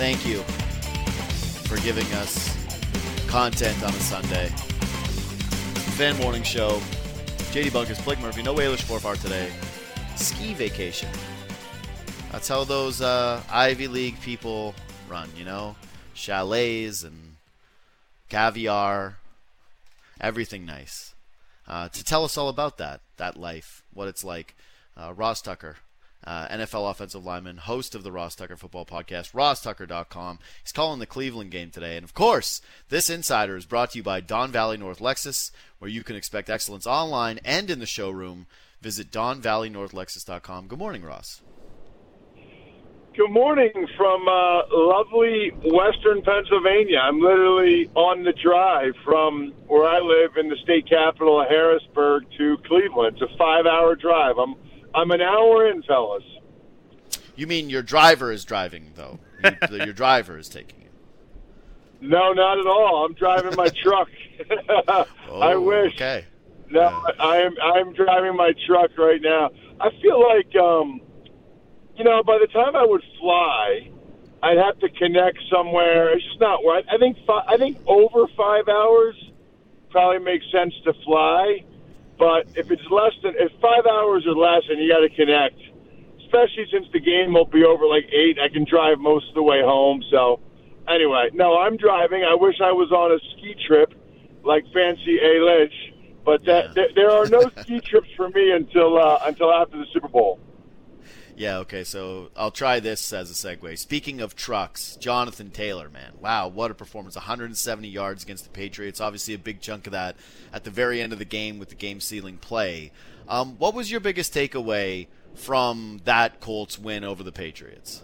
thank you for giving us content on a Sunday. Fan Morning Show. JD Bunkers, Blake Murphy, no Walish Forfar today. Ski vacation. That's how those Ivy League people run, you know? Chalets and caviar. Everything nice. To tell us all about that life, what it's like, Ross Tucker, NFL offensive lineman, host of the Ross Tucker Football Podcast, rosstucker.com. He's calling the Cleveland game today. And, of course, this Insider is brought to you by Don Valley North Lexus, where you can expect excellence online and in the showroom. Visit DonValleyNorthLexus.com. Good morning, Ross. Good morning from lovely western Pennsylvania. I'm literally on the drive from where I live in the state capital of Harrisburg to Cleveland. It's a 5-hour drive. I'm an hour in, fellas. You mean your driver is driving, though? Your driver is taking you? No, not at all. I'm driving my truck. I wish. Okay. No, I'm driving my truck right now. I feel like, by the time I would fly, I'd have to connect somewhere. It's just not right. I think over 5 hours probably makes sense to fly. But if 5 hours or less and you got to connect, especially since the game will be over like 8, I can drive most of the way home. So anyway, no, I'm driving. I wish I was on a ski trip like Fancy A. But there are no ski trips for me until after the Super Bowl. Yeah, okay, so I'll try this as a segue. Speaking of trucks, Jonathan Taylor, man. Wow, what a performance. 170 yards against the Patriots. Obviously a big chunk of that at the very end of the game with the game-sealing play. What was your biggest takeaway from that Colts win over the Patriots?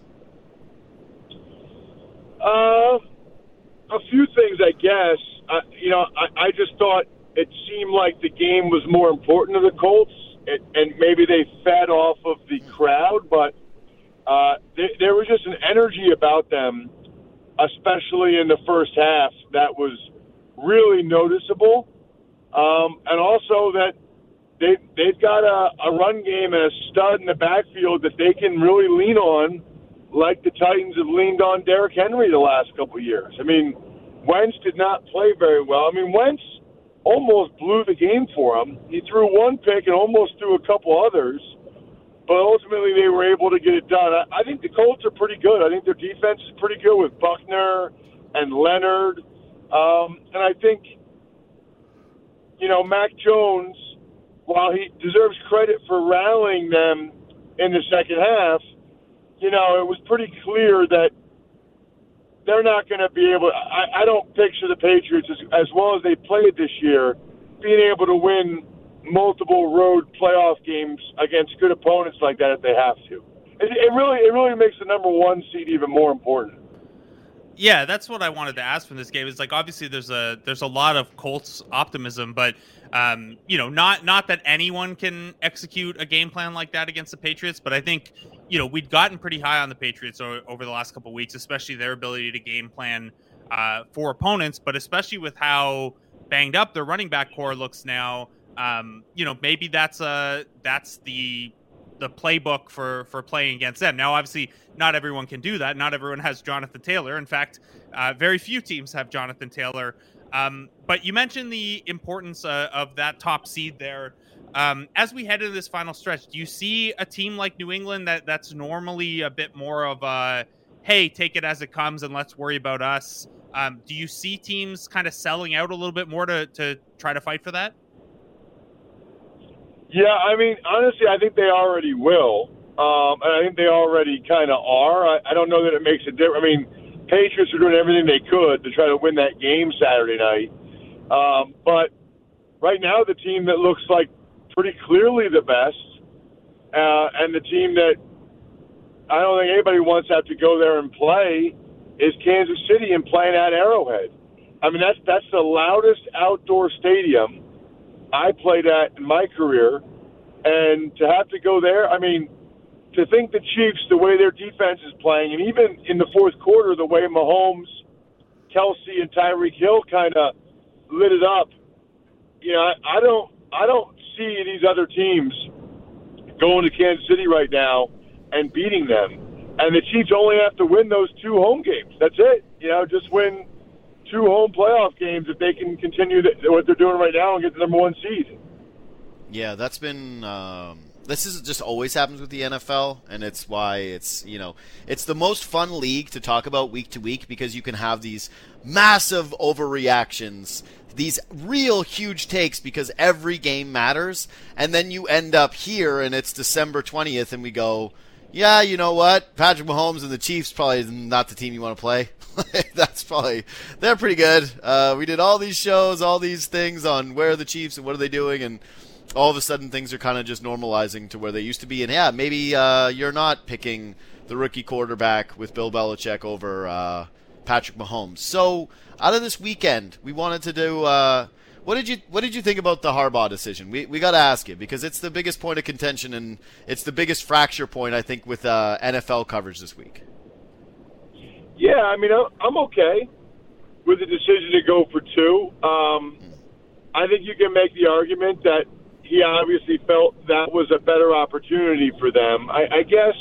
A few things, I guess. I just thought it seemed like the game was more important to the Colts. And maybe they fed off of the crowd, but there was just an energy about them, especially in the first half, that was really noticeable. And also that they've got a run game and a stud in the backfield that they can really lean on, like the Titans have leaned on Derrick Henry the last couple of years. I mean, Wentz did not play very well. I mean, Wentz almost blew the game for him. He threw one pick and almost threw a couple others, but ultimately they were able to get it done. I think the Colts are pretty good. I think their defense is pretty good with Buckner and Leonard. And I think, Mac Jones, while he deserves credit for rallying them in the second half, it was pretty clear that they're not going to be able – I don't picture the Patriots, as well as they played this year, being able to win multiple road playoff games against good opponents like that if they have to. It really makes the number one seed even more important. Yeah, that's what I wanted to ask from this game. Is like obviously there's a lot of Colts optimism, but not that anyone can execute a game plan like that against the Patriots, but I think we'd gotten pretty high on the Patriots over the last couple of weeks, especially their ability to game plan for opponents, but especially with how banged up their running back core looks now. Maybe that's the playbook for playing against them. Now, obviously, not everyone can do that. Not everyone has Jonathan Taylor. In fact, very few teams have Jonathan Taylor. But you mentioned the importance of that top seed there. As we head into this final stretch, do you see a team like New England that's normally a bit more of a, hey, take it as it comes and let's worry about us? Do you see teams kind of selling out a little bit more to try to fight for that? Yeah, I mean, honestly, I think they already will. And I think they already kind of are. I don't know that it makes a difference. I mean, Patriots are doing everything they could to try to win that game Saturday night. But right now, the team that looks like pretty clearly the best, and the team that I don't think anybody wants to have to go there and play is Kansas City and playing at Arrowhead. I mean, that's the loudest outdoor stadium I played at in my career, and to have to go there, I mean, to think the Chiefs, the way their defense is playing, and even in the fourth quarter, the way Mahomes, Kelsey, and Tyreek Hill kind of lit it up, I don't see these other teams going to Kansas City right now and beating them. And the Chiefs only have to win those 2 home games. That's it. Just win 2 home playoff games if they can continue what they're doing right now and get the number 1 seed. Yeah, that's been this is just always happens with the NFL, and it's why it's the most fun league to talk about week to week, because you can have these massive overreactions, these real huge takes, because every game matters, and then you end up here and it's December 20th and we go, yeah, you know what? Patrick Mahomes and the Chiefs probably not the team you want to play. They're pretty good. We did all these shows, all these things on where are the Chiefs and what are they doing, and all of a sudden things are kind of just normalizing to where they used to be. And yeah, maybe you're not picking the rookie quarterback with Bill Belichick over Patrick Mahomes. So out of this weekend, we wanted to do what did you think about the Harbaugh decision? We got to ask you, because it's the biggest point of contention, and it's the biggest fracture point, I think, with NFL coverage this week. Yeah, I mean, I'm okay with the decision to go for 2. I think you can make the argument that he obviously felt that was a better opportunity for them. I guess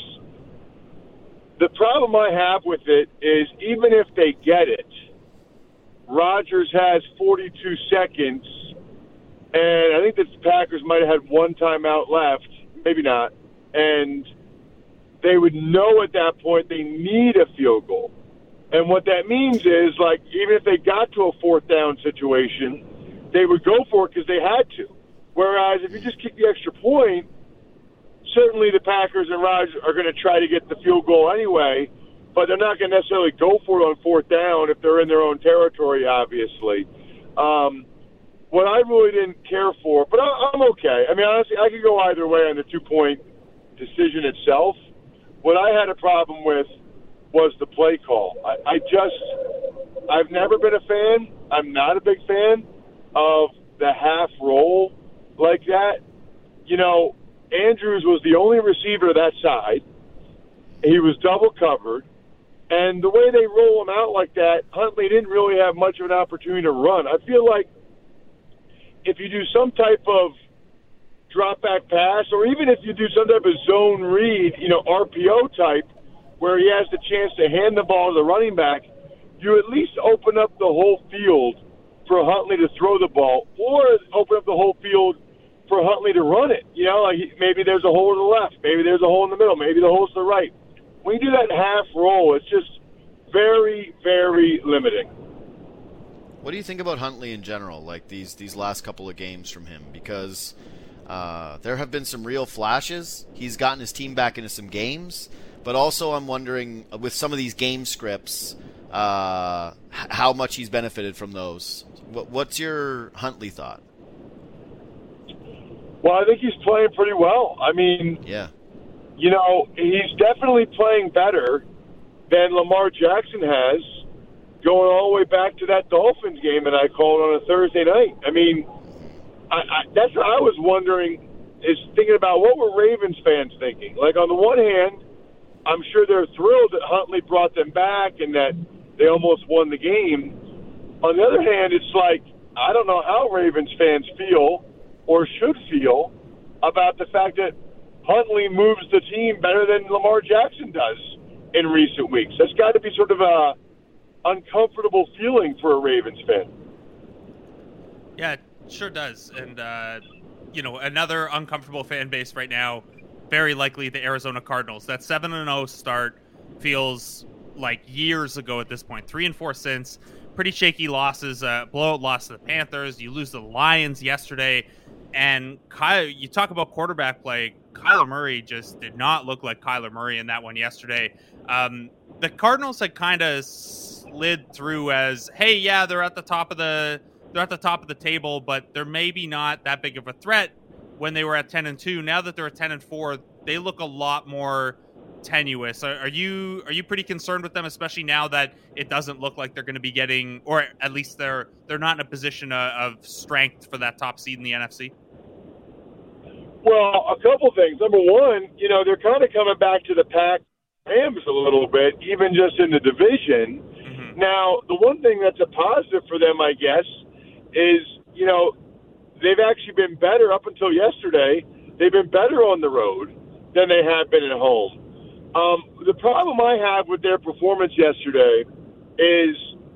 the problem I have with it is, even if they get it, Rodgers has 42 seconds, and I think the Packers might have had 1 timeout left, maybe not, and they would know at that point they need a field goal. And what that means is, like, even if they got to a 4th down situation, they would go for it because they had to. Whereas if you just kick the extra point, certainly the Packers and Rodgers are going to try to get the field goal anyway, but they're not going to necessarily go for it on 4th down if they're in their own territory, obviously. What I really didn't care for, but I'm okay. I mean, honestly, I could go either way on the 2-point decision itself. What I had a problem with was the play call. I've never been a fan. I'm not a big fan of the half roll like that. Andrews was the only receiver that side. He was double covered. And the way they roll him out like that, Huntley didn't really have much of an opportunity to run. I feel like if you do some type of drop-back pass, or even if you do some type of zone read, RPO type, where he has the chance to hand the ball to the running back, you at least open up the whole field for Huntley to throw the ball, or open up the whole field for Huntley to run it. Maybe there's a hole to the left, maybe there's a hole in the middle, maybe the hole's to the right. When you do that half roll, it's just very, very limiting. What do you think about Huntley in general, like these last couple of games from him? Because there have been some real flashes. He's gotten his team back into some games, but also I'm wondering, with some of these game scripts, how much he's benefited from those. What's your Huntley thought? Well, I think he's playing pretty well. I mean, yeah. He's definitely playing better than Lamar Jackson has, going all the way back to that Dolphins game that I called on a Thursday night. I mean, that's what I was wondering, is thinking about what were Ravens fans thinking. Like, on the one hand, I'm sure they're thrilled that Huntley brought them back and that they almost won the game. On the other hand, it's like, I don't know how Ravens fans feel or should feel about the fact that Huntley moves the team better than Lamar Jackson does in recent weeks. That's got to be sort of a uncomfortable feeling for a Ravens fan. Yeah, it sure does. And, another uncomfortable fan base right now, very likely the Arizona Cardinals. That 7-0 start feels like years ago at this point. 3-4 since. Pretty shaky losses. Blowout loss to the Panthers. You lose to the Lions yesterday. And you talk about quarterback play. Kyler Murray just did not look like Kyler Murray in that one yesterday. The Cardinals had kind of slid through as, hey, yeah, they're at the top of the table, but they're maybe not that big of a threat when they were at 10-2. Now that they're at 10-4, they look a lot more tenuous. Are you pretty concerned with them, especially now that it doesn't look like they're going to be getting, or at least they're not in a position of strength for that top seed in the NFC? Well, a couple things. Number one, they're kind of coming back to the Pack Rams a little bit, even just in the division. Mm-hmm. Now, the one thing that's a positive for them, I guess, is, they've actually been better up until yesterday. They've been better on the road than they have been at home. The problem I have with their performance yesterday is,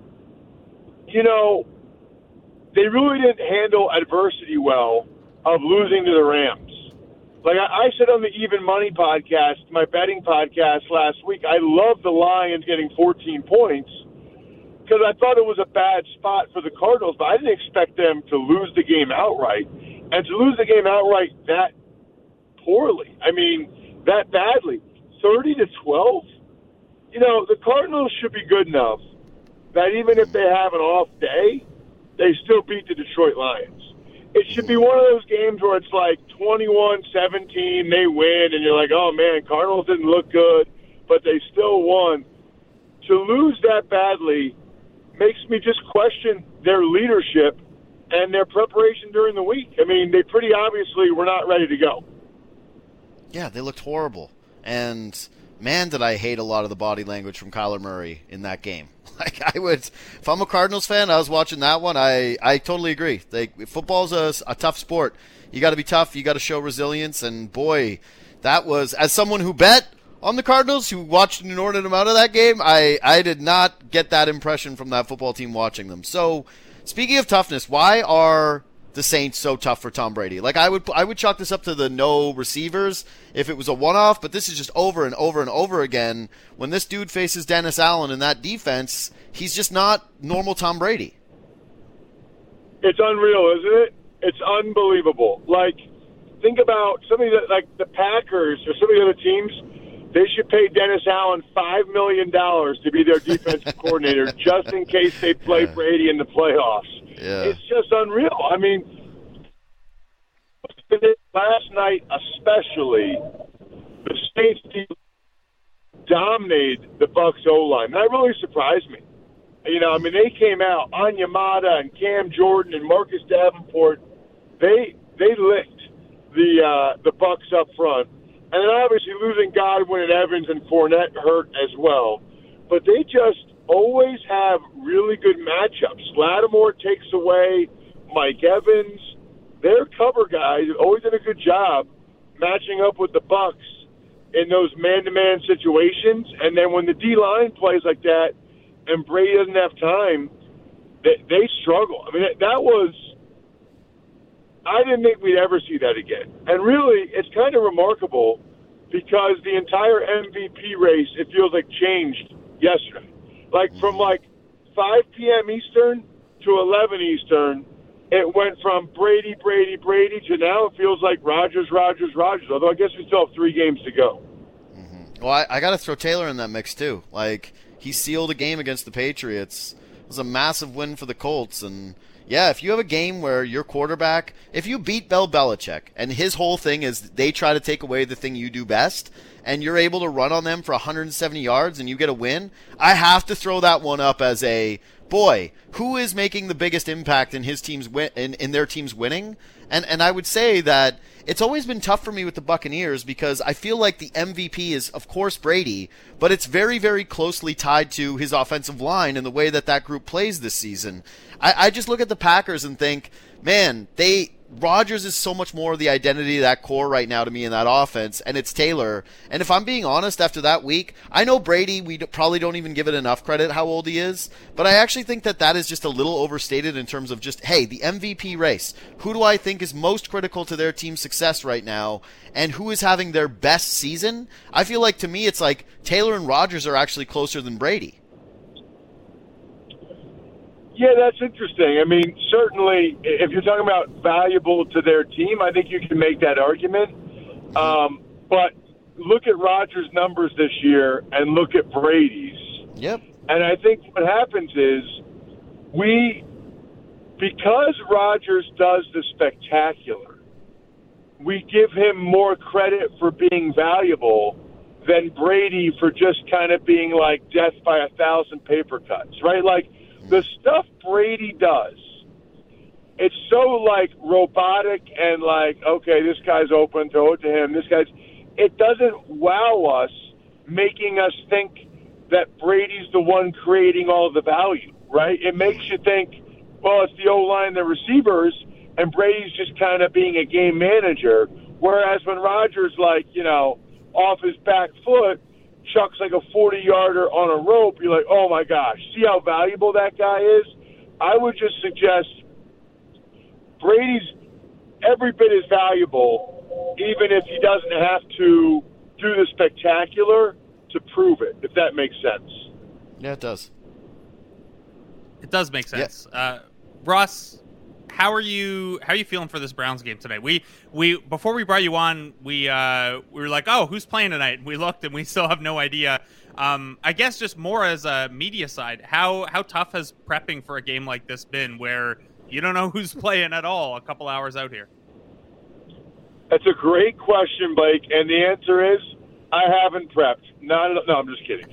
they really didn't handle adversity well of losing to the Rams. Like I said on the Even Money podcast, my betting podcast last week, I love the Lions getting 14 points because I thought it was a bad spot for the Cardinals, but I didn't expect them to lose the game outright. And to lose the game outright that poorly, that badly, 30-12, the Cardinals should be good enough that even if they have an off day, they still beat the Detroit Lions. It should be one of those games where it's like 21-17, they win, and you're like, oh, man, Cardinals didn't look good, but they still won. To lose that badly makes me just question their leadership and their preparation during the week. They pretty obviously were not ready to go. Yeah, they looked horrible. And, man, did I hate a lot of the body language from Kyler Murray in that game. If I'm a Cardinals fan, I was watching that one, I totally agree. Football's a tough sport. You got to be tough. You got to show resilience. And, boy, that was, as someone who bet on the Cardinals, who watched an inordinate amount of that game, I did not get that impression from that football team watching them. So, speaking of toughness, why are the Saints so tough for Tom Brady? I would chalk this up to the no receivers if it was a one-off, but this is just over and over and over again. When this dude faces Dennis Allen in that defense, he's just not normal Tom Brady. It's unreal, isn't it? It's unbelievable. Think about somebody like the Packers or some of the other teams. They should pay Dennis Allen $5 million to be their defensive coordinator just in case they play Brady in the playoffs. Yeah. It's just unreal. Last night especially, the Saints dominated the Bucs O-line. That really surprised me. They came out, Onyemata and Cam Jordan and Marcus Davenport. They licked the Bucs up front. And then obviously losing Godwin and Evans and Fournette hurt as well. But they just always have really good matchups. Lattimore takes away Mike Evans. Their cover guys have always done a good job matching up with the Bucs in those man-to-man situations. And then when the D-line plays like that and Brady doesn't have time, they struggle. That was – I didn't think we'd ever see that again. And really, it's kind of remarkable because the entire MVP race, it feels like, changed yesterday. From 5 p.m. Eastern to 11 Eastern, it went from Brady to now it feels like Rodgers, although I guess we still have 3 games to go. Mm-hmm. Well, I got to throw Taylor in that mix, too. He sealed a game against the Patriots. It was a massive win for the Colts, and yeah, if you have a game where your quarterback, if you beat Bill Belichick, and his whole thing is they try to take away the thing you do best, and you're able to run on them for 170 yards and you get a win, I have to throw that one up as a, boy, who is making the biggest impact in his team's in their team's winning? And I would say that it's always been tough for me with the Buccaneers because I feel like the MVP is, of course, Brady, but it's very, very closely tied to his offensive line and the way that group plays this season. I just look at the Packers and think, man, Rodgers is so much more the identity of that core right now to me in that offense, and it's Taylor. And if I'm being honest, after that week, I know Brady, we probably don't even give it enough credit how old he is, but I actually think that is just a little overstated in terms of just, hey, the MVP race. Who do I think is most critical to their team's success right now, and who is having their best season? I feel like, to me, it's like Taylor and Rodgers are actually closer than Brady. Yeah, that's interesting. Certainly, if you're talking about valuable to their team, I think you can make that argument. But look at Rodgers' numbers this year and look at Brady's. Yep. And I think what happens is because Rodgers does the spectacular, we give him more credit for being valuable than Brady for just kind of being like death by 1,000 paper cuts, right? The stuff Brady does, it's so robotic and okay, this guy's open, throw it to him. It doesn't wow us, making us think that Brady's the one creating all the value, right? It makes you think, well, it's the O-line, the receivers, and Brady's just kind of being a game manager. Whereas when Rodgers, off his back foot, chucks like a 40-yarder on a rope, you're like, oh my gosh, see how valuable that guy is? I would just suggest Brady's every bit as valuable, even if he doesn't have to do the spectacular to prove it, if that makes sense. Yeah, it does. It does make sense. Yeah. Ross, how are you feeling for this Browns game today? We before we brought you on, we were like, oh, who's playing tonight? We looked and we still have no idea. I guess just more as a media side, how tough has prepping for a game like this been, where you don't know who's playing at all a couple hours out here? That's a great question, Blake, and the answer is I haven't prepped. No, I'm just kidding.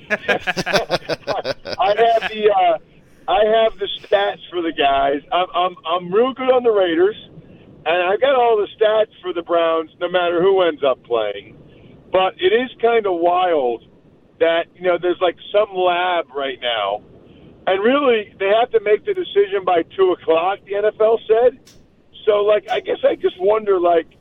I have the stats for the guys. I'm real good on the Raiders, and I've got all the stats for the Browns, no matter who ends up playing. But it is kind of wild that there's like some lab right now, and really they have to make the decision by 2:00. The NFL said. So I guess I just wonder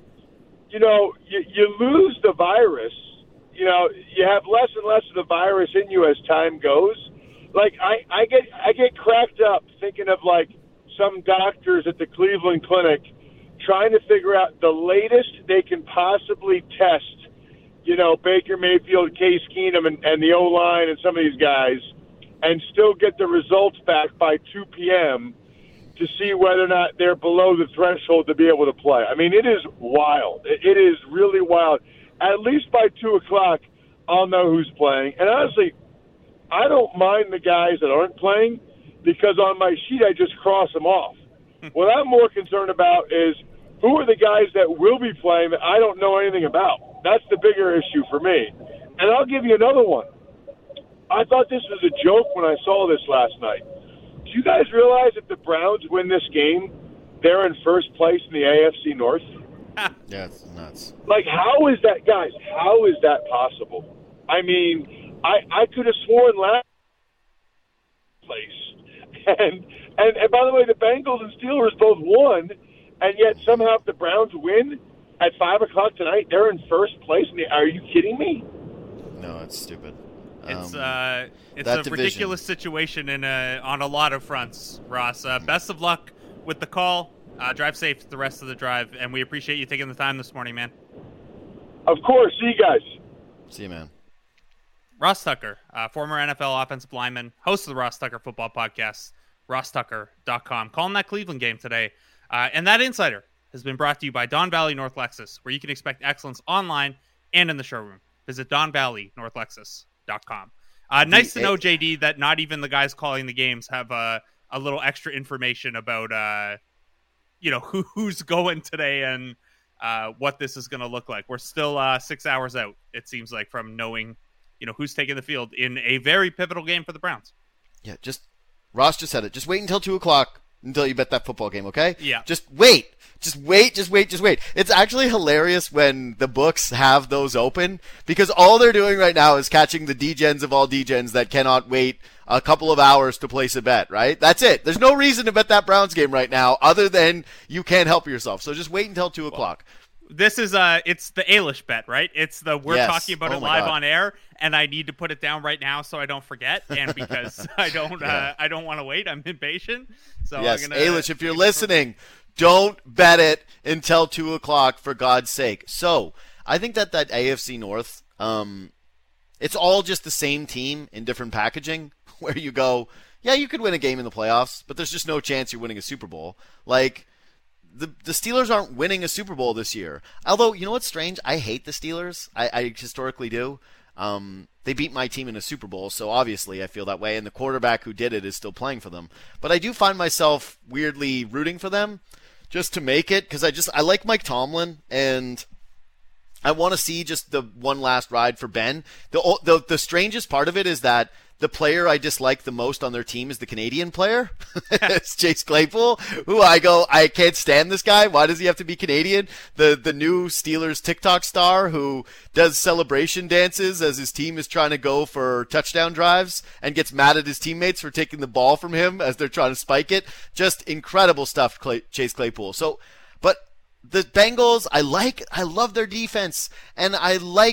you lose the virus. You have less and less of the virus in you as time goes. I get cracked up thinking of some doctors at the Cleveland Clinic trying to figure out the latest they can possibly test, Baker Mayfield, Case Keenum, and the O-line and some of these guys, and still get the results back by 2 p.m. to see whether or not they're below the threshold to be able to play. I mean, it is wild. It is really wild. At least by 2:00, I'll know who's playing. And honestly, I don't mind the guys that aren't playing because on my sheet I just cross them off. What I'm more concerned about is who are the guys that will be playing that I don't know anything about. That's the bigger issue for me. And I'll give you another one. I thought this was a joke when I saw this last night. Do you guys realize if the Browns win this game, they're in first place in the AFC North? Yeah, it's nuts. How is that, guys? How is that possible? I mean, I could have sworn last place. And by the way, the Bengals and Steelers both won, and yet somehow if the Browns win at 5:00 tonight, they're in first place. Are you kidding me? No, it's stupid. It's a ridiculous situation on a lot of fronts, Ross. Best of luck with the call. Drive safe the rest of the drive, and we appreciate you taking the time this morning, man. Of course. See you guys. See you, man. Ross Tucker, former NFL offensive lineman, host of the Ross Tucker Football Podcast, rosstucker.com. Calling that Cleveland game today. And that insider has been brought to you by Don Valley North Lexus, where you can expect excellence online and in the showroom. Visit donvalleynorthlexus.com. Nice to know, JD, that not even the guys calling the games have a little extra information about who's going today and what this is going to look like. We're still 6 hours out, it seems like, from knowing who's taking the field in a very pivotal game for the Browns. Yeah, Ross just said it. Just wait until 2:00 until you bet that football game, okay? Yeah. Just wait. It's actually hilarious when the books have those open because all they're doing right now is catching the degens of all degens that cannot wait a couple of hours to place a bet, right? That's it. There's no reason to bet that Browns game right now other than you can't help yourself. So just wait until 2:00. Well, this is it's the Ailish bet, right? It's we're talking about it live on air, and I need to put it down right now so I don't forget, and because I don't want to wait, I'm impatient. So yes, Ailish, if you're listening, don't bet it until 2:00 for God's sake. So I think that AFC North, it's all just the same team in different packaging, where you go, yeah, you could win a game in the playoffs, but there's just no chance you're winning a Super Bowl. The Steelers aren't winning a Super Bowl this year. Although, you know what's strange? I hate the Steelers. I historically do. They beat my team in a Super Bowl, so obviously I feel that way, and the quarterback who did it is still playing for them. But I do find myself weirdly rooting for them just to make it, because I like Mike Tomlin, and I want to see just the one last ride for Ben. The strangest part of it is that the player I dislike the most on their team is the Canadian player. It's Chase Claypool, who I can't stand this guy. Why does he have to be Canadian? The new Steelers TikTok star who does celebration dances as his team is trying to go for touchdown drives and gets mad at his teammates for taking the ball from him as they're trying to spike it. Just incredible stuff, Chase Claypool. So, but the Bengals, I love their defense, and I like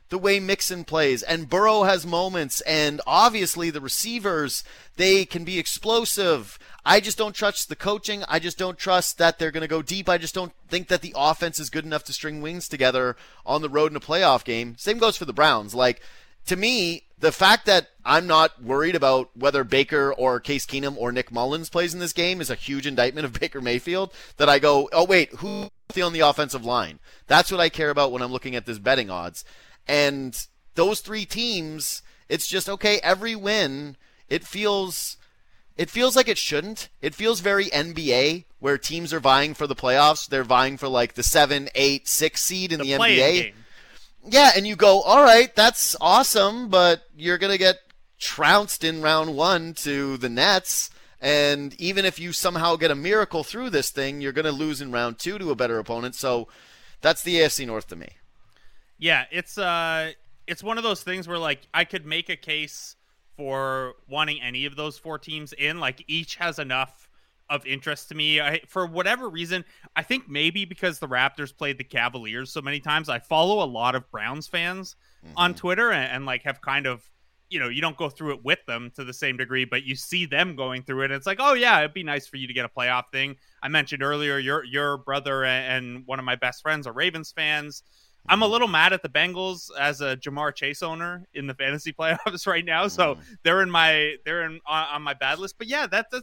the way Mixon plays, and Burrow has moments, and obviously the receivers, they can be explosive. I just don't trust the coaching. I just don't trust that they're going to go deep. I just don't think that the offense is good enough to string wings together on the road in a playoff game. Same goes for the Browns. Like, to me, the fact that I'm not worried about whether Baker or Case Keenum or Nick Mullins plays in this game is a huge indictment of Baker Mayfield, that I go, oh, wait, who's on the offensive line? That's what I care about when I'm looking at this betting odds. And those three teams, it's just, okay, every win, it feels like it shouldn't. It feels very NBA, where teams are vying for the playoffs. They're vying for like the 7, 8, 6 seed in the NBA. Game. Yeah, and you go, all right, that's awesome, but you're going to get trounced in round 1 to the Nets. And even if you somehow get a miracle through this thing, you're going to lose in round 2 to a better opponent. So that's the AFC North to me. Yeah, it's one of those things where, like, I could make a case for wanting any of those 4 teams in. Like, each has enough of interest to me. For whatever reason, I think maybe because the Raptors played the Cavaliers so many times, I follow a lot of Browns fans on Twitter and like have kind of, you don't go through it with them to the same degree, but you see them going through it. And it's like, oh yeah, it'd be nice for you to get a playoff thing. I mentioned earlier, your brother and one of my best friends are Ravens fans. I'm a little mad at the Bengals as a Jamar Chase owner in the fantasy playoffs right now. So they're on my bad list. But yeah,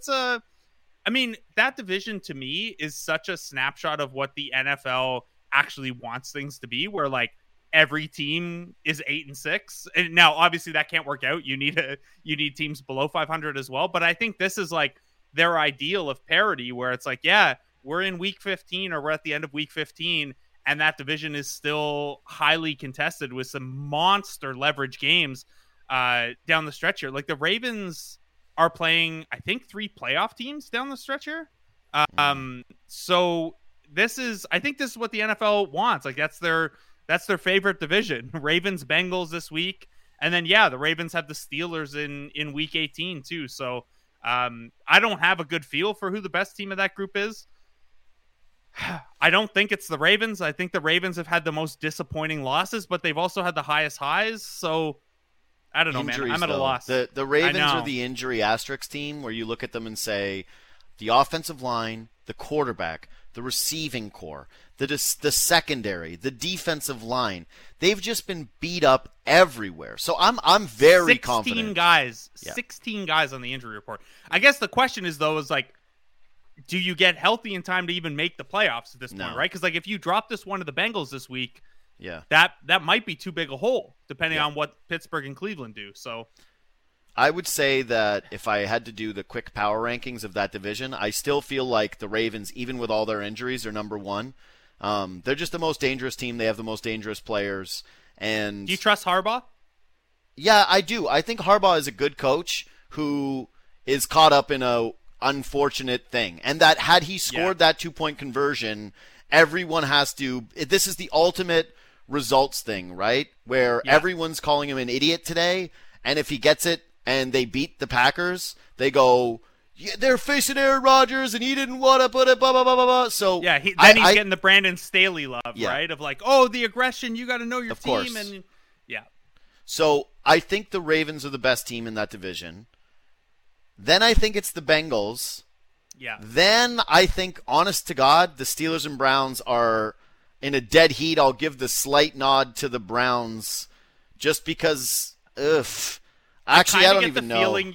that division to me is such a snapshot of what the NFL actually wants things to be, where like every team is 8-6. And now obviously that can't work out. You need teams below 500 as well. But I think this is like their ideal of parity, where it's like, yeah, we're in week 15 or we're at the end of week 15. And that division is still highly contested with some monster leverage games down the stretch here. Like the Ravens are playing, I think, 3 playoff teams down the stretch here. So I think this is what the NFL wants. Like that's their favorite division. Ravens, Bengals this week. And then, yeah, the Ravens have the Steelers in week 18 too. So I don't have a good feel for who the best team of that group is. I don't think it's the Ravens. I think the Ravens have had the most disappointing losses, but they've also had the highest highs. So I don't know, Injuries, man. I'm at a loss. The Ravens are the injury asterisk team, where you look at them and say, the offensive line, the quarterback, the receiving core, the secondary, the defensive line, they've just been beat up everywhere. So I'm very confident. 16 guys on the injury report. I guess the question is, though, like, do you get healthy in time to even make the playoffs at this point, right? Because like if you drop this one to the Bengals this week, that might be too big a hole, depending on what Pittsburgh and Cleveland do. So I would say that if I had to do the quick power rankings of that division, I still feel like the Ravens, even with all their injuries, are number 1. They're just the most dangerous team. They have the most dangerous players. And do you trust Harbaugh? Yeah, I do. I think Harbaugh is a good coach who is caught up in a unfortunate thing, and that had he scored that 2-point conversion, everyone has to. This is the ultimate results thing, right? Where everyone's calling him an idiot today, and if he gets it and they beat the Packers, they go, they're facing Aaron Rodgers and he didn't want to put it, blah blah blah blah. So yeah, he's getting the Brandon Staley love, right? Of like, oh, the aggression, you got to know your team, course. And So I think the Ravens are the best team in that division. Then I think it's the Bengals. Yeah. Then I think, honest to God, the Steelers and Browns are in a dead heat. I'll give the slight nod to the Browns just because, actually, I don't even know. Feeling,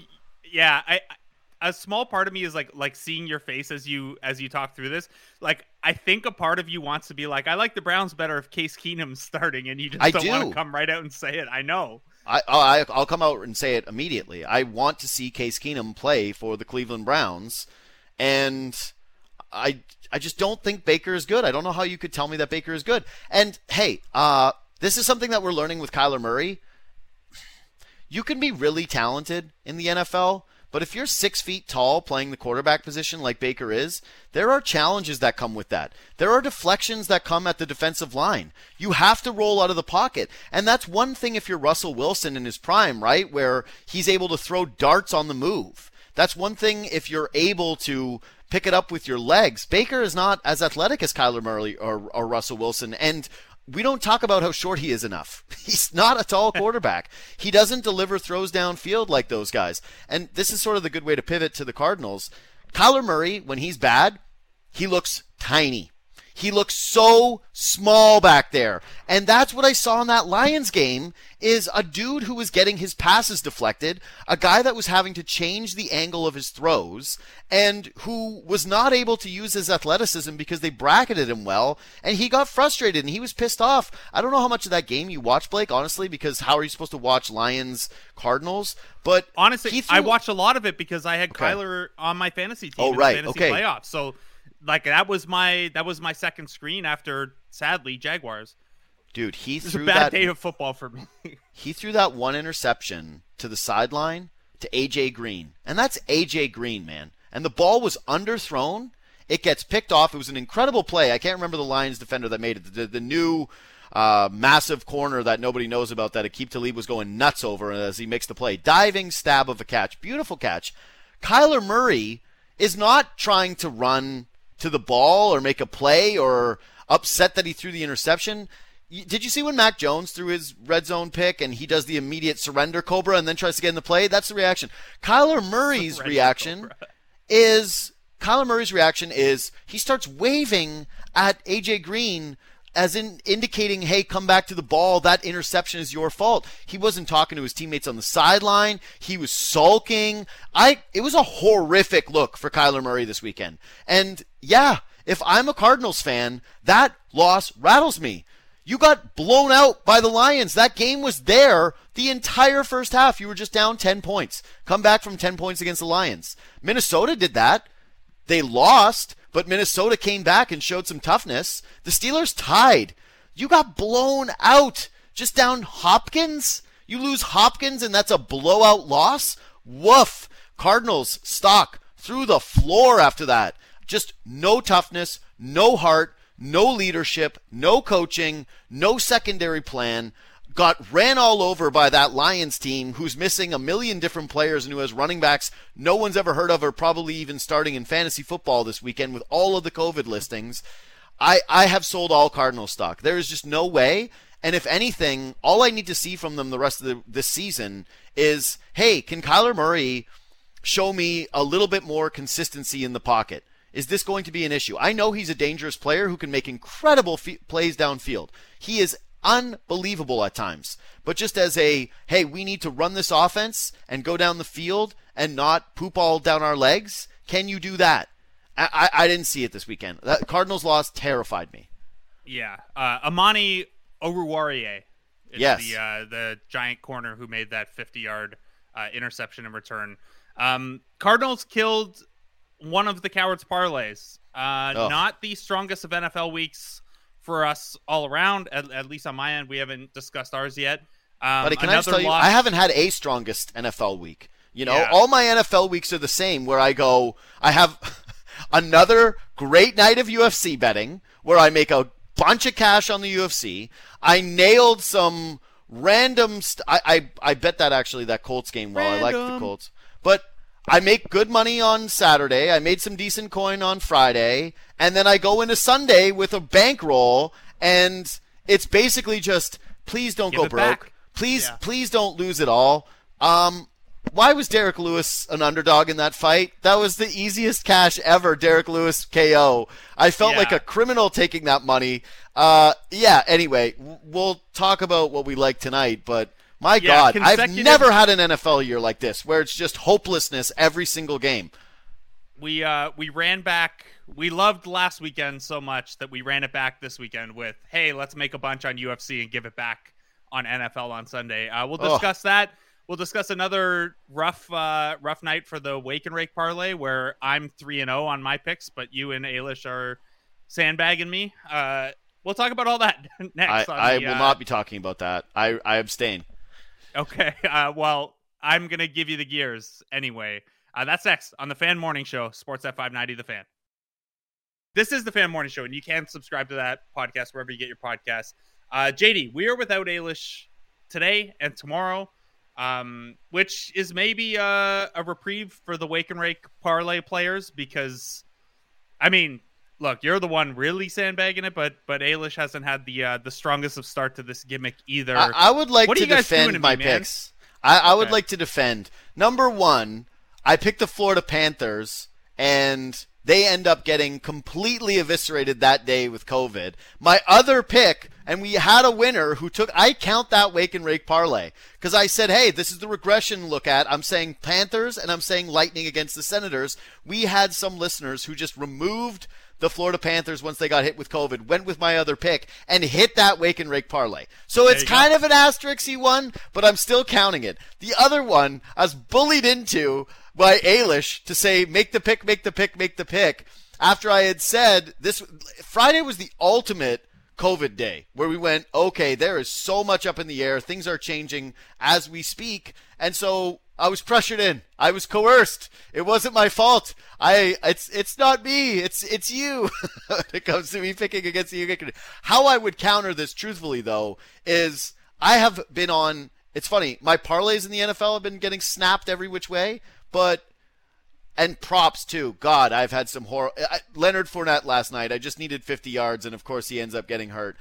a small part of me is like seeing your face as you talk through this. Like, I think a part of you wants to be like, I like the Browns better if Case Keenum's starting, and you just don't want to come right out and say it. I know. I'll come out and say it immediately. I want to see Case Keenum play for the Cleveland Browns, and I just don't think Baker is good. I don't know how you could tell me that Baker is good. And hey, this is something that we're learning with Kyler Murray. You can be really talented in the NFL, but if you're 6 feet tall playing the quarterback position like Baker is, there are challenges that come with that. There are deflections that come at the defensive line. You have to roll out of the pocket. And that's one thing if you're Russell Wilson in his prime, right? Where he's able to throw darts on the move. That's one thing if you're able to pick it up with your legs. Baker is not as athletic as Kyler Murray or Russell Wilson. And we don't talk about how short he is enough. He's not a tall quarterback. He doesn't deliver throws downfield like those guys. And this is sort of the good way to pivot to the Cardinals. Kyler Murray, when he's bad, he looks tiny. He looks so small back there. And that's what I saw in that Lions game, is a dude who was getting his passes deflected, a guy that was having to change the angle of his throws, and who was not able to use his athleticism because they bracketed him well, and he got frustrated and he was pissed off. I don't know how much of that game you watched, Blake, honestly, because how are you supposed to watch Lions Cardinals? But honestly, I watched a lot of it because I had Kyler on my fantasy team in the fantasy playoffs. So like that was my second screen after, sadly, Jaguars. Dude, he threw a bad day of football for me. He threw that one interception to the sideline to AJ Green. And that's AJ Green, man. And the ball was underthrown. It gets picked off. It was an incredible play. I can't remember the Lions defender that made it. The new massive corner that nobody knows about that Aqib Talib was going nuts over as he makes the play. Diving stab of a catch. Beautiful catch. Kyler Murray is not trying to run to the ball or make a play or upset that he threw the interception. Did you see when Mac Jones threw his red zone pick and he does the immediate surrender cobra and then tries to get in the play? That's the reaction. Kyler Murray's reaction is he starts waving at AJ Green as in indicating, hey, come back to the ball. That interception is your fault. He wasn't talking to his teammates on the sideline. He was sulking. It was a horrific look for Kyler Murray this weekend. And yeah, if I'm a Cardinals fan, that loss rattles me. You got blown out by the Lions. That game was there the entire first half. You were just down 10 points. Come back from 10 points against the Lions. Minnesota did that. They lost, but Minnesota came back and showed some toughness. The Steelers tied. You got blown out. Just down Hopkins? You lose Hopkins and that's a blowout loss? Woof. Cardinals stock through the floor after that. Just no toughness, no heart, no leadership, no coaching, no secondary plan. Got ran all over by that Lions team who's missing a million different players and who has running backs no one's ever heard of or probably even starting in fantasy football this weekend with all of the COVID listings. I have sold all Cardinal stock. There is just no way. And if anything, all I need to see from them the rest of this season is, hey, can Kyler Murray show me a little bit more consistency in the pocket? Is this going to be an issue? I know he's a dangerous player who can make incredible plays downfield. He is unbelievable at times. But just as hey, we need to run this offense and go down the field and not poop all down our legs, can you do that? I didn't see it this weekend. That Cardinals loss terrified me. Yeah. Amani Oruwariye is the giant corner who made that 50-yard interception in return. Cardinals killed one of the Cowards parlays. Not the strongest of NFL weeks for us all around, at least on my end. We haven't discussed ours yet. But can I just tell you, I haven't had a strongest NFL week. You know, all my NFL weeks are the same, where I have another great night of UFC betting where I make a bunch of cash on the UFC. I nailed some random I bet that actually that Colts game well. I like the Colts. But I make good money on Saturday. I made some decent coin on Friday. And then I go into Sunday with a bankroll. And it's basically just, please don't go broke. Please don't lose it all. Why was Derek Lewis an underdog in that fight? That was the easiest cash ever, Derek Lewis KO. I felt like a criminal taking that money. Anyway, we'll talk about what we like tonight, but my God, I've never had an NFL year like this where it's just hopelessness every single game. We ran back. We loved last weekend so much that we ran it back this weekend with, hey, let's make a bunch on UFC and give it back on NFL on Sunday. We'll discuss that. We'll discuss another rough night for the Wake and Rake parlay where I'm 3-0 on my picks, but you and Ailish are sandbagging me. We'll talk about all that next. I will not be talking about that. I abstain. Okay. Well, I'm going to give you the gears anyway. That's next on the Fan Morning Show, Sportsnet 590 The Fan. This is the Fan Morning Show, and you can subscribe to that podcast wherever you get your podcasts. JD, we are without Ailish today and tomorrow, which is maybe a reprieve for the Wake and Rake parlay players because, I mean, Look, you're the one really sandbagging it, but Ailish hasn't had the strongest of start to this gimmick either. I would like what to are you guys doing defend to my me, man? picks. I would like to defend. Number one, I picked the Florida Panthers, and they end up getting completely eviscerated that day with COVID. My other pick, and we had a winner who took, I count that wake and rake parlay, because I said, hey, this is the regression look at. I'm saying Panthers, and I'm saying Lightning against the Senators. We had some listeners who just removed the Florida Panthers once they got hit with COVID, went with my other pick, and hit that wake and rake parlay. So it's kind of an asterisk-y one, but I'm still counting it. The other one, I was bullied into by Ailish to say, make the pick, make the pick, make the pick, after I had said this. Friday was the ultimate COVID day, where we went, okay, there is so much up in the air. Things are changing as we speak. And so I was pressured in. I was coerced. It wasn't my fault. It's not me. It's you. When it comes to me picking against you. How I would counter this, truthfully, though, is I have been on, it's funny, my parlays in the NFL have been getting snapped every which way, and props too. God, I've had some horror. Leonard Fournette last night, I just needed 50 yards, and of course he ends up getting hurt.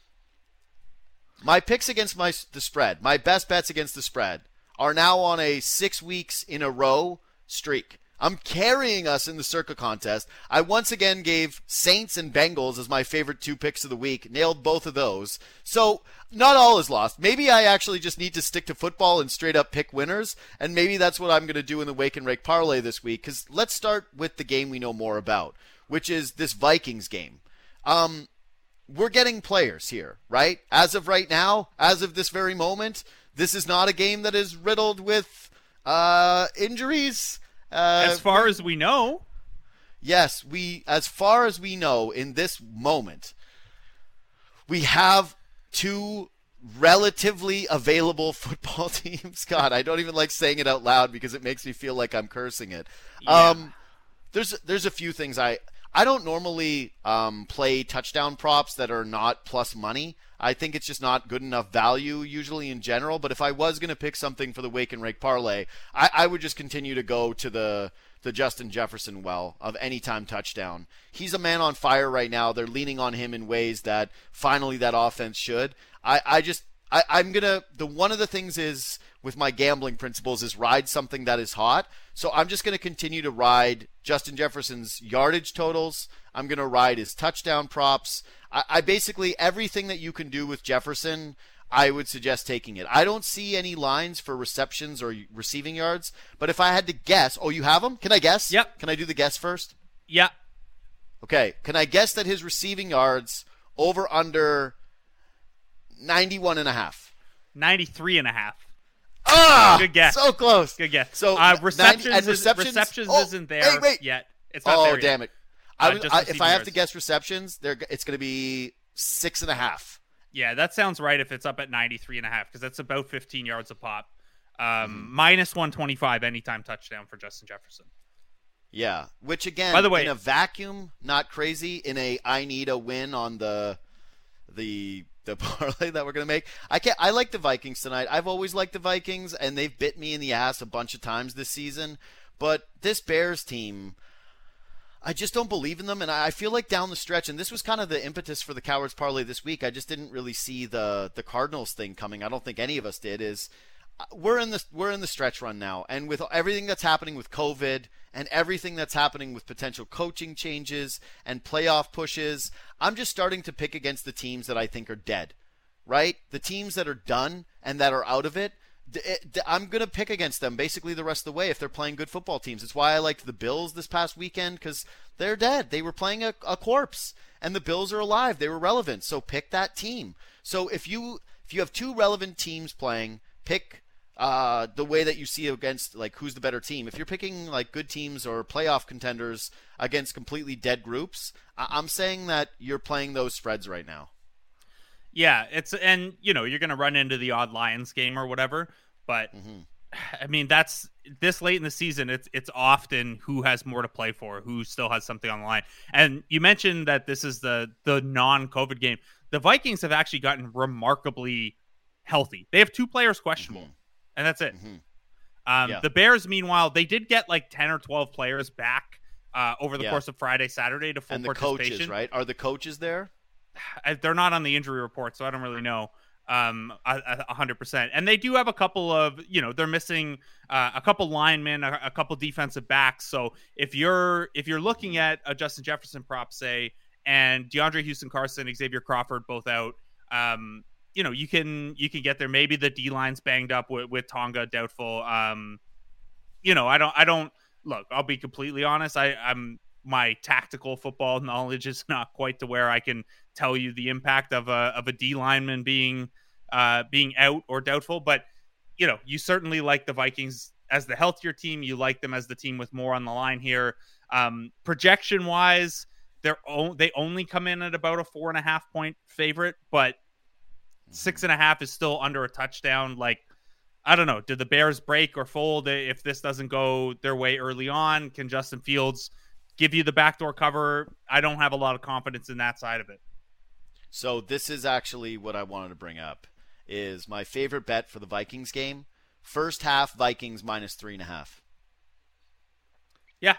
My picks against the spread, my best bets against the spread, are now on a 6 weeks in a row streak. I'm carrying us in the Circa contest. I once again gave Saints and Bengals as my favorite 2 picks of the week. Nailed both of those. So not all is lost. Maybe I actually just need to stick to football and straight up pick winners. And maybe that's what I'm going to do in the Wake and Rake parlay this week. Because let's start with the game we know more about, which is this Vikings game. We're getting players here, right? As of right now, as of this very moment, this is not a game that is riddled with injuries. As far as we know. Yes, as far as we know in this moment, we have 2 relatively available football teams. God, I don't even like saying it out loud because it makes me feel like I'm cursing it. Yeah. There's a few things I don't normally play touchdown props that are not plus money. I think it's just not good enough value usually in general. But if I was going to pick something for the Wake and Rake parlay, I would just continue to go to the Justin Jefferson well of anytime touchdown. He's a man on fire right now. They're leaning on him in ways that finally that offense should. I'm going to, one of the things is with my gambling principles is ride something that is hot. So I'm just going to continue to ride Justin Jefferson's yardage totals. I'm going to ride his touchdown props. I basically, everything that you can do with Jefferson, I would suggest taking it. I don't see any lines for receptions or receiving yards, but if I had to guess, oh, you have them? Can I guess? Yep. Can I do the guess first? Yeah. Okay. Can I guess that his receiving yards over under 91.5? 93.5. Ah! Good guess. So close. Good guess. So receptions oh, isn't there yet. It's not there yet. Damn it. If I have to guess receptions, it's going to be 6.5. Yeah, that sounds right if it's up at 93.5 because that's about 15 yards a pop. Minus 125 anytime touchdown for Justin Jefferson. Yeah, which again, by the way, in a vacuum, not crazy. In a I need a win on the parlay that we're going to make. I like the Vikings tonight. I've always liked the Vikings, and they've bit me in the ass a bunch of times this season. But this Bears team, I just don't believe in them, and I feel like down the stretch, and this was kind of the impetus for the Cowards parlay this week. I just didn't really see the Cardinals thing coming. I don't think any of us did. We're in the stretch run now, and with everything that's happening with COVID and everything that's happening with potential coaching changes and playoff pushes, I'm just starting to pick against the teams that I think are dead, right? The teams that are done and that are out of it. I'm going to pick against them basically the rest of the way if they're playing good football teams. It's why I liked the Bills this past weekend because they're dead. They were playing a corpse, and the Bills are alive. They were relevant, so pick that team. So if you have 2 relevant teams playing, pick the way that you see against like who's the better team. If you're picking like good teams or playoff contenders against completely dead groups, I'm saying that you're playing those spreads right now. Yeah, and you're going to run into the odd Lions game or whatever, but I mean that's this late in the season. It's often who has more to play for, who still has something on the line. And you mentioned that this is the non-COVID game. The Vikings have actually gotten remarkably healthy. They have 2 players questionable, and that's it. The Bears, meanwhile, they did get like 10 or 12 players back over the course of Friday, Saturday to full and the participation. coaches, right? Are the coaches there? They're not on the injury report, so I don't really know 100%. And they do have a couple of, they're missing a couple linemen, a couple defensive backs. So if you're looking at a Justin Jefferson prop, say, and DeAndre Houston-Carson, Xavier Crawford both out, you can get there. Maybe the D line's banged up with Tonga doubtful. I don't look. I'll be completely honest. My tactical football knowledge is not quite to where I can tell you the impact of a D lineman being out or doubtful. But you certainly like the Vikings as the healthier team. You like them as the team with more on the line here. Projection wise, they only come in at about a 4.5 point favorite, but 6.5 is still under a touchdown. Like, I don't know. Did the Bears break or fold if this doesn't go their way early on? Can Justin Fields give you the backdoor cover? I don't have a lot of confidence in that side of it. So this is actually what I wanted to bring up, is my favorite bet for the Vikings game. First half, Vikings -3.5. Yeah.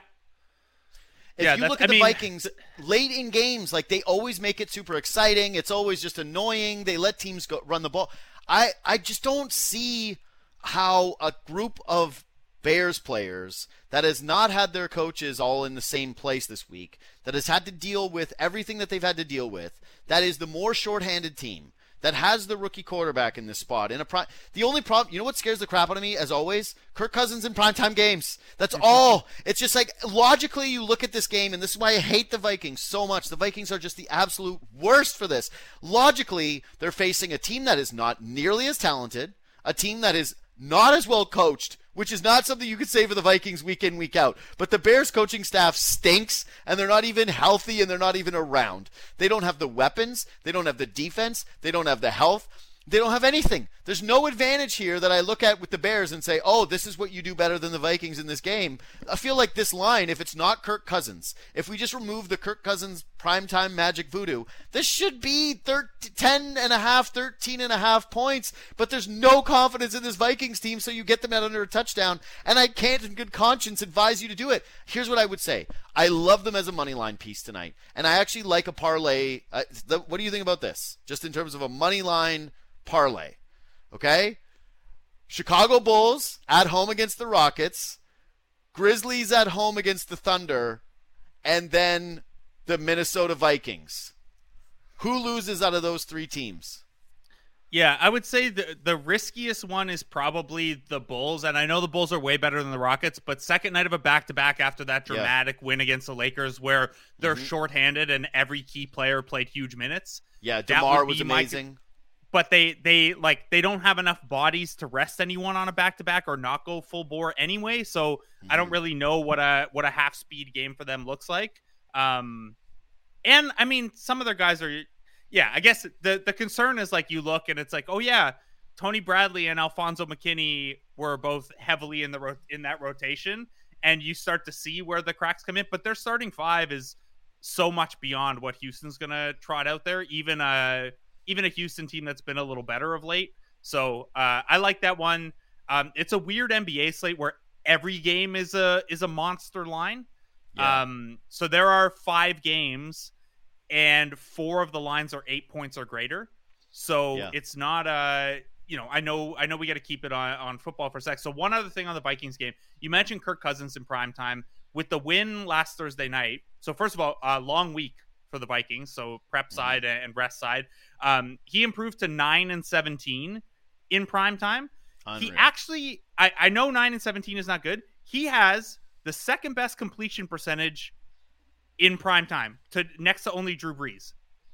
If you look at the Vikings late in games, like, they always make it super exciting. It's always just annoying. They let teams run the ball. I just don't see how a group of Bears players that has not had their coaches all in the same place this week, that has had to deal with everything that they've had to deal with, that is the more shorthanded team, that has the rookie quarterback in this spot. The only problem, you know what scares the crap out of me, as always? Kirk Cousins in primetime games. That's all. It's just like, logically, you look at this game, and this is why I hate the Vikings so much. The Vikings are just the absolute worst for this. Logically, they're facing a team that is not nearly as talented, a team that is not as well coached, which is not something you could say for the Vikings week in, week out. But the Bears coaching staff stinks, and they're not even healthy, and they're not even around. They don't have the weapons. They don't have the defense. They don't have the health. They don't have anything. There's no advantage here that I look at with the Bears and say, oh, this is what you do better than the Vikings in this game. I feel like this line, if it's not Kirk Cousins, if we just remove the Kirk Cousins primetime magic voodoo, this should be 13.5 points, but there's no confidence in this Vikings team, so you get them at under a touchdown, and I can't in good conscience advise you to do it. Here's what I would say. I love them as a money line piece tonight, and I actually like a parlay. What do you think about this? Just in terms of a money line parlay. Okay? Chicago Bulls at home against the Rockets, Grizzlies at home against the Thunder, and then the Minnesota Vikings. Who loses out of those three teams? Yeah, I would say the riskiest one is probably the Bulls, and I know the Bulls are way better than the Rockets, but second night of a back-to-back after that dramatic win against the Lakers where they're shorthanded and every key player played huge minutes. Yeah, DeMar was amazing. But they don't have enough bodies to rest anyone on a back-to-back or not go full bore anyway, so I don't really know what a half-speed game for them looks like. And, I mean, some of their guys are... Yeah, I guess the concern is, like, you look and it's like, oh yeah, Tony Bradley and Alfonso McKinney were both heavily in that rotation, and you start to see where the cracks come in. But their starting five is so much beyond what Houston's gonna trot out there. Even a Houston team that's been a little better of late. So I like that one. It's a weird NBA slate where every game is a monster line. Yeah. So there are 5 games. And 4 of the lines are 8 points or greater. So it's not I know we got to keep it on football for a sec. So one other thing on the Vikings game, you mentioned Kirk Cousins in primetime with the win last Thursday night. So first of all, a long week for the Vikings. So prep side and rest side. He improved to 9-17 in primetime. He actually, I know 9-17 is not good. He has the second best completion percentage in primetime, next to only Drew Brees.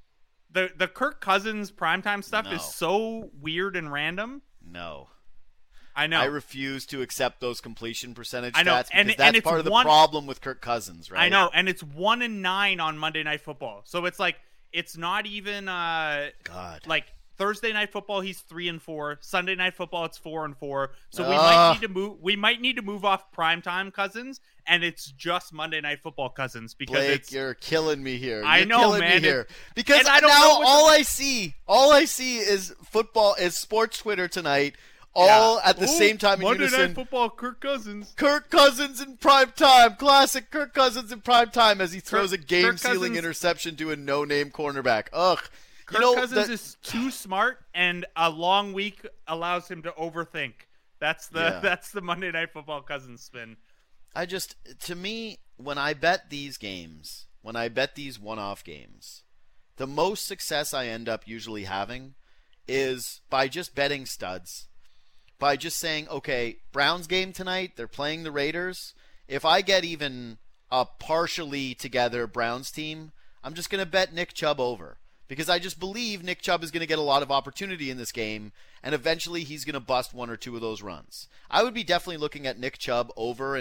The Kirk Cousins primetime stuff is so weird and random. No. I know. I refuse to accept those completion percentage I know. stats because that's part of the problem with Kirk Cousins, right? I know, and it's 1-9 on Monday Night Football. So it's like, it's not even like Thursday Night Football, he's 3-4. Sunday Night Football, it's 4-4. So we might need to move off primetime Cousins, and it's just Monday Night Football Cousins because Blake, you're killing me here. I know, man. Because now all I see is sports Twitter tonight all at the same time in Monday unison. Night Football, Kirk Cousins. Kirk Cousins in prime time. Classic Kirk Cousins in prime time as he throws a game-sealing Cousins- interception to a no-name cornerback. Ugh. Kirk Cousins is too smart, and a long week allows him to overthink. That's the Monday Night Football Cousins spin. To me, when I bet these games, when I bet these one-off games, the most success I end up usually having is by just betting studs. By just saying, okay, Browns game tonight, they're playing the Raiders. If I get even a partially together Browns team, I'm just going to bet Nick Chubb over. Because I just believe Nick Chubb is going to get a lot of opportunity in this game, and eventually he's going to bust one or two of those runs. I would be definitely looking at Nick Chubb over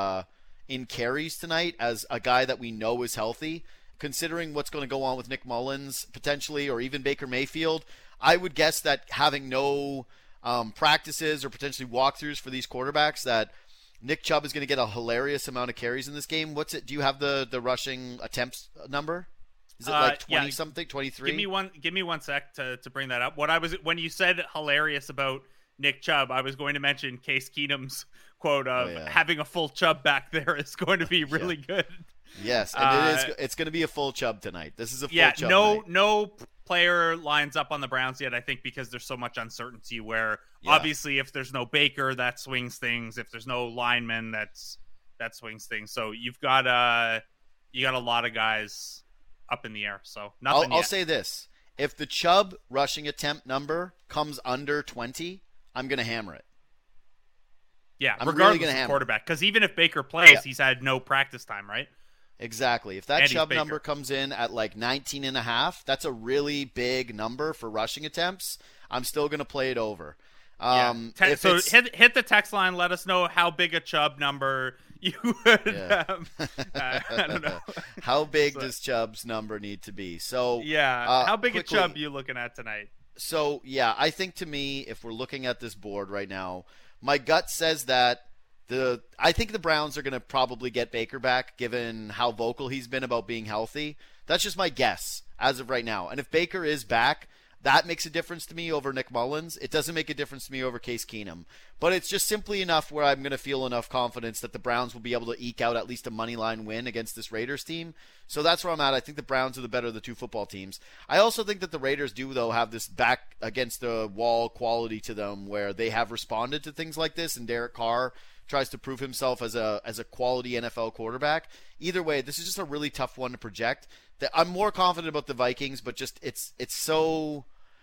in carries tonight as a guy that we know is healthy. Considering what's going to go on with Nick Mullins, potentially, or even Baker Mayfield, I would guess that having no practices or potentially walkthroughs for these quarterbacks, that Nick Chubb is going to get a hilarious amount of carries in this game. What's it? Do you have the rushing attempts number? Is it like 20 something, 23? Give me one sec to bring that up. When you said hilarious about Nick Chubb, I was going to mention Case Keenum's quote of having a full Chubb back there is going to be really good. Yes, and it's going to be a full Chubb tonight. This is a full Chubb night. No player lines up on the Browns yet, I think, because there's so much uncertainty where obviously if there's no Baker, that swings things. If there's no lineman, that swings things. So you got a lot of guys up in the air. So nothing I'll say this. If the Chubb rushing attempt number comes under 20, I'm going to hammer it. Yeah, I'm regardless really of quarterback. Because even if Baker plays, he's had no practice time, right? Exactly. If that Chubb number comes in at like 19.5, that's a really big number for rushing attempts. I'm still going to play it over. So hit the text line. Let us know how big a Chubb number you would have. I don't know. How big does Chubb's number need to be? So how big a Chubb you looking at tonight? So I think to me, if we're looking at this board right now, my gut says that I think the Browns are going to probably get Baker back, given how vocal he's been about being healthy. That's just my guess as of right now. And if Baker is back, that makes a difference to me over Nick Mullins. It doesn't make a difference to me over Case Keenum. But it's just simply enough where I'm going to feel enough confidence that the Browns will be able to eke out at least a money line win against this Raiders team. So that's where I'm at. I think the Browns are the better of the two football teams. I also think that the Raiders do, though, have this back against the wall quality to them where they have responded to things like this, and Derek Carr tries to prove himself as a quality NFL quarterback. Either way, this is just a really tough one to project. I'm more confident about the Vikings, but just it's so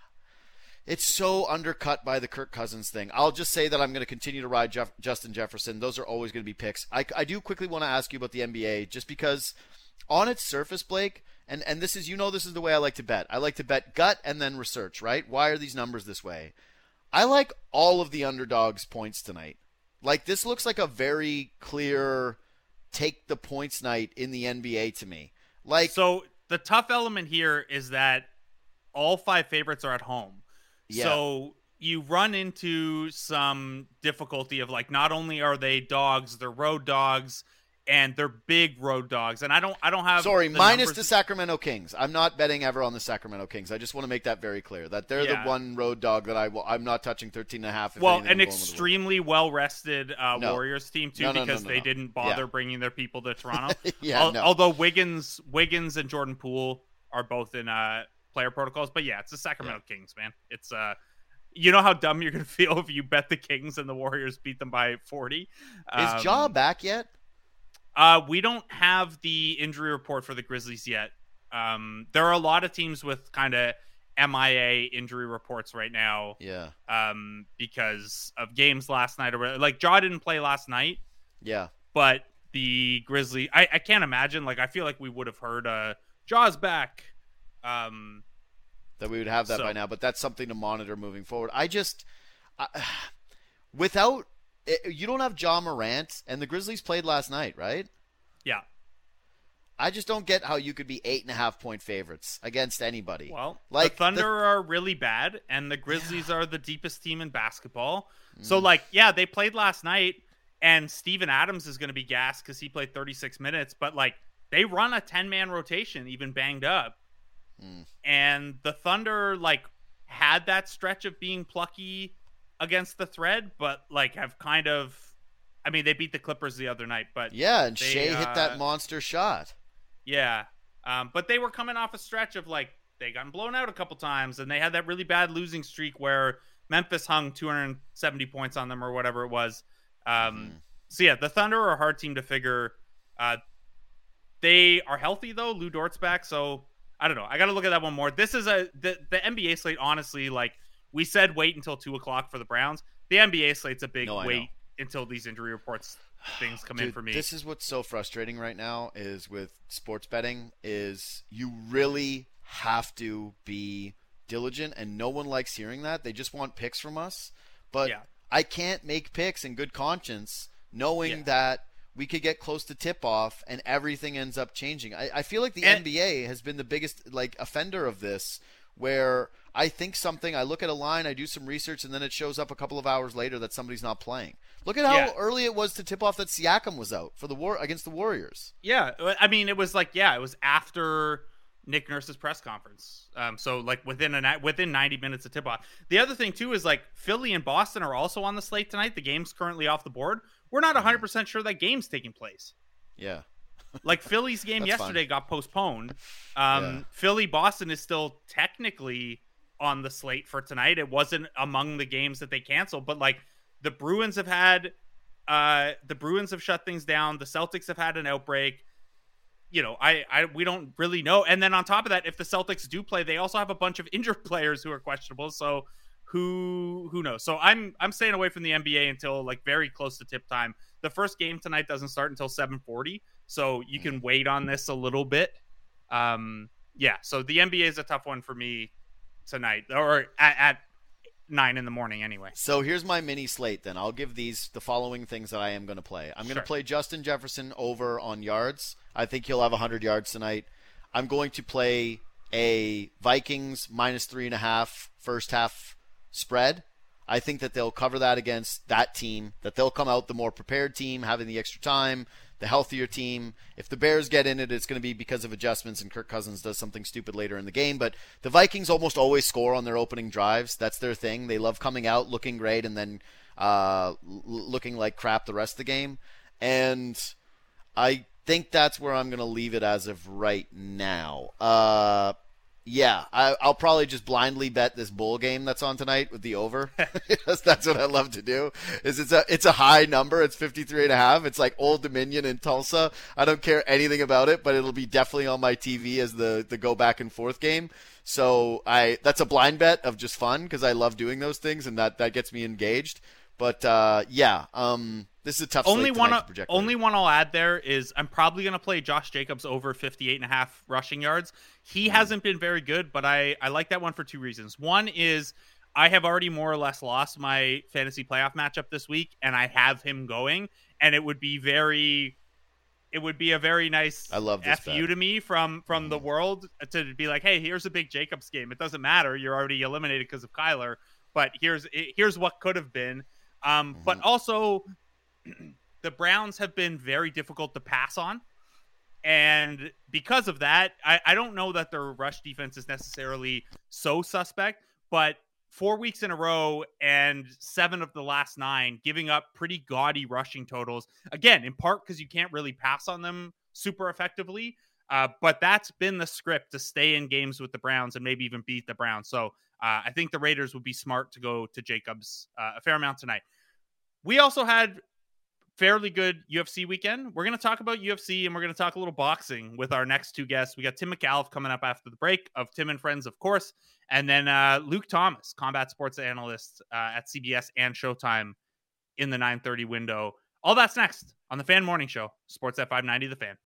undercut by the Kirk Cousins thing. I'll just say that I'm going to continue to ride Justin Jefferson. Those are always going to be picks. I do quickly want to ask you about the NBA, just because on its surface, Blake, and this is the way I like to bet. I like to bet gut and then research, right? Why are these numbers this way? I like all of the underdogs' points tonight. Like, this looks like a very clear take the points night in the NBA to me. So the tough element here is that all five favorites are at home. Yeah. So you run into some difficulty of, like, not only are they dogs, they're road dogs, and they're big road dogs. And I don't have. Sorry, minus the Sacramento Kings. I'm not betting ever on the Sacramento Kings. I just want to make that very clear that they're the one road dog that I'm not touching 13.5. Well, an extremely well rested Warriors team too, because they didn't bother bringing their people to Toronto. Although Wiggins and Jordan Poole are both in player protocols, but it's the Sacramento Kings, man. It's you know how dumb you're gonna feel if you bet the Kings and the Warriors beat them by 40. Is Ja back yet? We don't have the injury report for the Grizzlies yet. There are a lot of teams with kind of MIA injury reports right now. Yeah. Because of games last night or whatever. Like, Ja didn't play last night. Yeah. But the Grizzlies, I can't imagine. Like, I feel like we would have heard Ja's back. That we would have that by now, but that's something to monitor moving forward. You don't have Ja Morant, and the Grizzlies played last night, right? Yeah. I just don't get how you could be 8.5 point favorites against anybody. Well, the Thunder are really bad, and the Grizzlies are the deepest team in basketball. So, they played last night, and Steven Adams is going to be gassed because he played 36 minutes, but, they run a 10-man rotation, even banged up. And the Thunder, had that stretch of being plucky against the thread, but like have kind of, I mean, they beat the Clippers the other night, but yeah, and Shea hit that monster shot. Yeah. But they were coming off a stretch of like, they gotten blown out a couple times, and they had that really bad losing streak where Memphis hung 270 points on them or whatever it was. So yeah, the Thunder are a hard team to figure. They are healthy though. Lou Dort's back, so I don't know. I got to look at that one more. This is the NBA slate. Honestly, like we said, wait until 2:00 for the Browns. The NBA slate's a big wait until these injury reports things come in for me. This is what's so frustrating right now is with sports betting is you really have to be diligent, and no one likes hearing that. They just want picks from us, but I can't make picks in good conscience knowing that we could get close to tip-off and everything ends up changing. I feel like the NBA has been the biggest offender of this, where I think something, I look at a line, I do some research, and then it shows up a couple of hours later that somebody's not playing. Look at how early it was to tip off that Siakam was out for the war against the Warriors. Yeah, I mean, it was it was after Nick Nurse's press conference. So like within 90 minutes of tip off. The other thing too is like Philly and Boston are also on the slate tonight. The game's currently off the board. We're not 100% sure that game's taking place. Yeah. Like Philly's game yesterday got postponed. Philly Boston is still technically on the slate for tonight. It wasn't among the games that they canceled, but like the Bruins have shut things down. The Celtics have had an outbreak. You know, we don't really know. And then on top of that, if the Celtics do play, they also have a bunch of injured players who are questionable. So who knows? So I'm staying away from the NBA until like very close to tip time. The first game tonight doesn't start until 7:40, so you can wait on this a little bit. So the NBA is a tough one for me tonight, or at 9 in the morning anyway. So here's my mini slate then. I'll give the following things that I am going to play. I'm going to play Justin Jefferson over on yards. I think he'll have 100 yards tonight. I'm going to play a Vikings -3.5 first half spread. I think that they'll cover that against that team, that they'll come out the more prepared team, having the extra time, the healthier team. If the Bears get in it, it's going to be because of adjustments and Kirk Cousins does something stupid later in the game. But the Vikings almost always score on their opening drives. That's their thing. They love coming out, looking great, and then looking like crap the rest of the game. And I think that's where I'm going to leave it as of right now. I'll probably just blindly bet this bowl game that's on tonight with the over. That's what I love to do. It's a high number. It's 53.5. It's like Old Dominion in Tulsa. I don't care anything about it, but it'll be definitely on my TV as the go back and forth game. So that's a blind bet of just fun because I love doing those things and that gets me engaged. But this is a tough slate tonight to project. Only one I'll add there is I'm probably going to play Josh Jacobs over 58.5 rushing yards. He hasn't been very good, but I like that one for two reasons. One is I have already more or less lost my fantasy playoff matchup this week, and I have him going, and it would be a very nice FU to me from the world to be like, hey, here's a big Jacobs game. It doesn't matter. You're already eliminated because of Kyler, but here's what could have been. But also the Browns have been very difficult to pass on. And because of that, I don't know that their rush defense is necessarily so suspect, but 4 weeks in a row and 7 of the last 9 giving up pretty gaudy rushing totals. Again, in part because you can't really pass on them super effectively. But that's been the script to stay in games with the Browns and maybe even beat the Browns. So I think the Raiders would be smart to go to Jacobs a fair amount tonight. We also had fairly good UFC weekend. We're going to talk about UFC and we're going to talk a little boxing with our next two guests. We got Tim McAuliffe coming up after the break of Tim and Friends, of course. And then Luke Thomas, combat sports analyst at CBS and Showtime in the 9:30 window. All that's next on the Fan Morning Show, Sports at 590 The Fan.